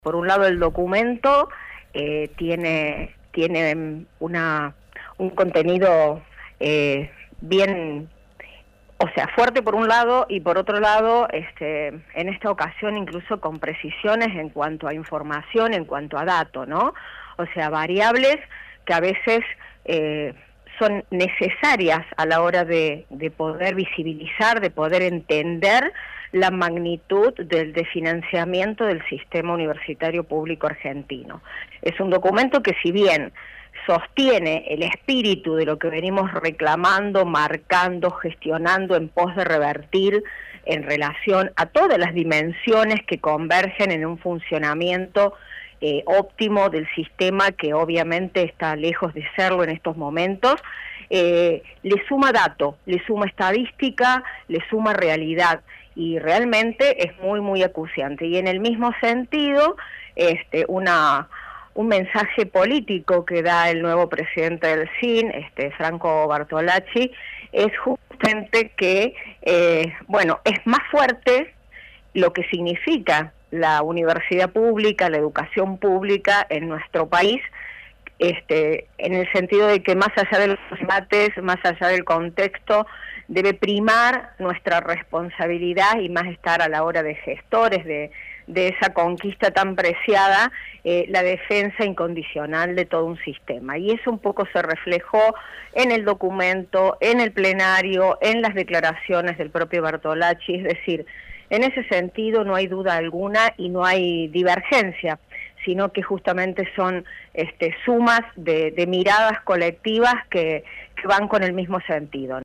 Por un lado, el documento tiene un contenido bien, o sea, fuerte por un lado, y por otro lado, en esta ocasión incluso con precisiones en cuanto a información, en cuanto a datos, ¿no? O sea, variables que a veces son necesarias a la hora de poder visibilizar, de poder entender la magnitud del desfinanciamiento del sistema universitario público argentino. Es un documento que, si bien sostiene el espíritu de lo que venimos reclamando, marcando, gestionando en pos de revertir en relación a todas las dimensiones que convergen en un funcionamiento óptimo del sistema, que obviamente está lejos de serlo en estos momentos, le suma dato, le suma estadística, le suma realidad, y realmente es muy acuciante. Y en el mismo sentido, un mensaje político que da el nuevo presidente del CIN, Franco Bartolacci, es justamente que, es más fuerte lo que significa la universidad pública, la educación pública en nuestro país, en el sentido de que más allá de los debates, más allá del contexto, debe primar nuestra responsabilidad y más estar a la hora de gestores de esa conquista tan preciada, la defensa incondicional de todo un sistema. Y eso un poco se reflejó en el documento, en el plenario, en las declaraciones del propio Bartolacci. Es decir, en ese sentido no hay duda alguna y no hay divergencia, sino que justamente son sumas de miradas colectivas que van con el mismo sentido.